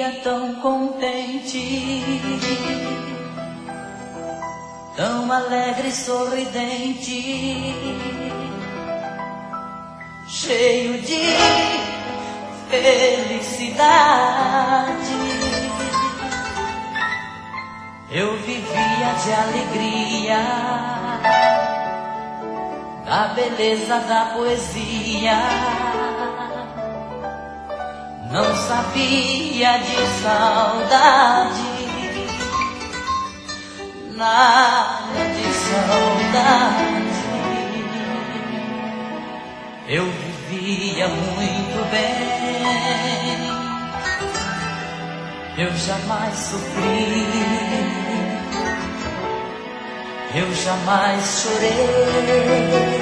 via tão contente, tão alegre e sorridente, cheio de felicidade. Eu vivia de alegria, da beleza da poesia. Não sabia de saudade, nada de saudade. Eu vivia muito bem, eu jamais sofri, eu jamais chorei.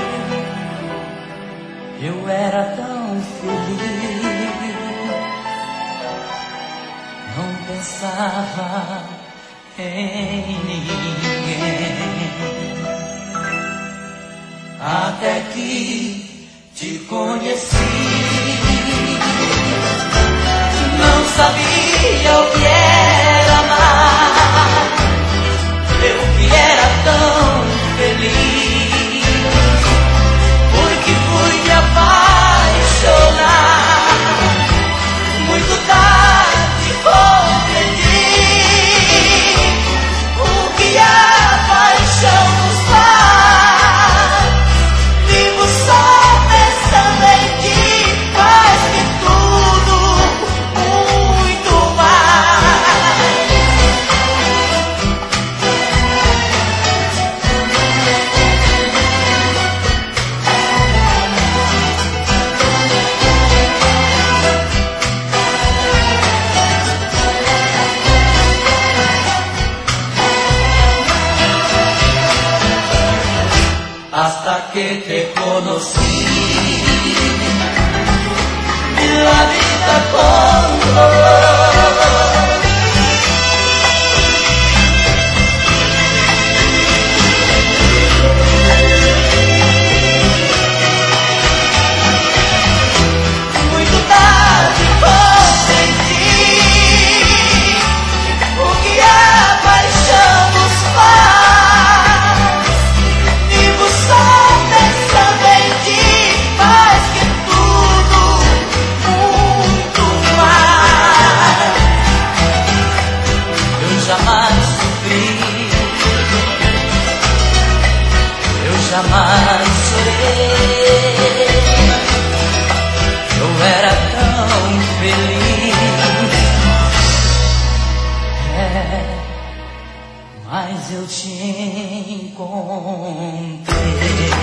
Eu era tão feliz, não pensava em ninguém, até que te conheci. Não sabia o que era amar, eu que era tão feliz, porque fui me apaixonar. Muito tarde compreendi o que a paixão nos faz. Vivo só pensando em ti, mais que tudo, muito mais. Hasta que te conocí, la vida controló. Muito tarde compreendi o que a paixão nos faz. Vivo só pensando em ti, mais que tudo, muito mais. Eu jamais sofri, eu jamais chorei. Eu era tão feliz, mas eu te encontrei.